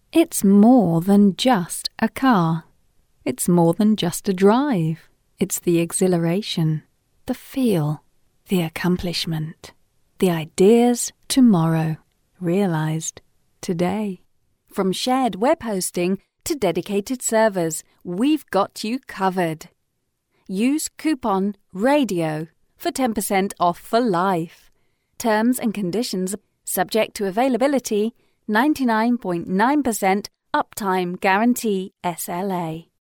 It's more than just a car. It's more than just a drive. It's the exhilaration, the feel, the accomplishment, the ideas tomorrow, realized today. From shared web hosting to dedicated servers, we've got you covered. Use coupon RADIO for 10% off for life. Terms and conditions subject to availability. 99.9% uptime guarantee SLA.